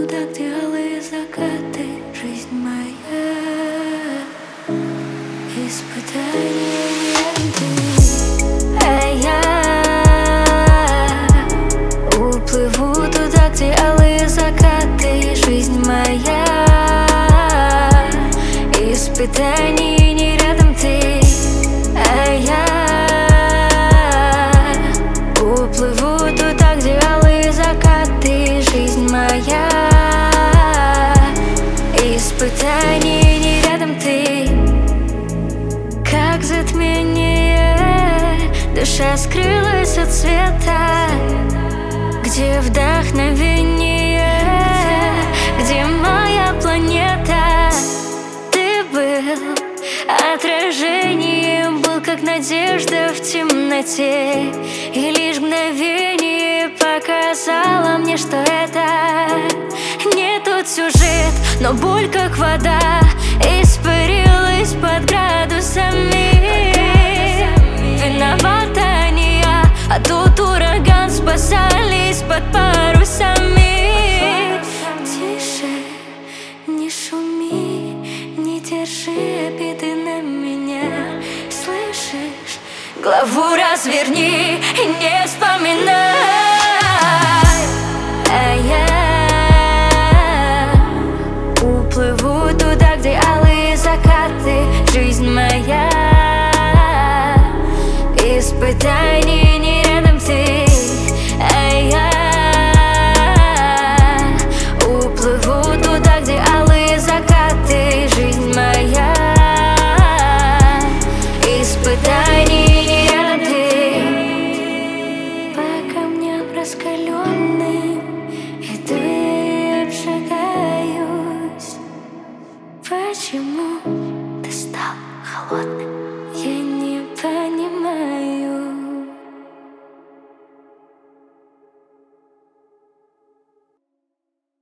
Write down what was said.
туда, где алые закаты. Жизнь моя испытание ты. А я уплыву туда, где алые закаты. Жизнь моя испытание, не рядом ты. А я уплыву туда, где алые закаты. Жизнь моя испытание, не рядом ты. Как затмение, душа скрылась от света. Где вдохновение, где моя планета? Ты был отражением, был как надежда в темноте. И лишь мгновение показало мне, что это не тот сюжет. Но боль, как вода, испарилась под градусами. Виновата не я, а тут ураган.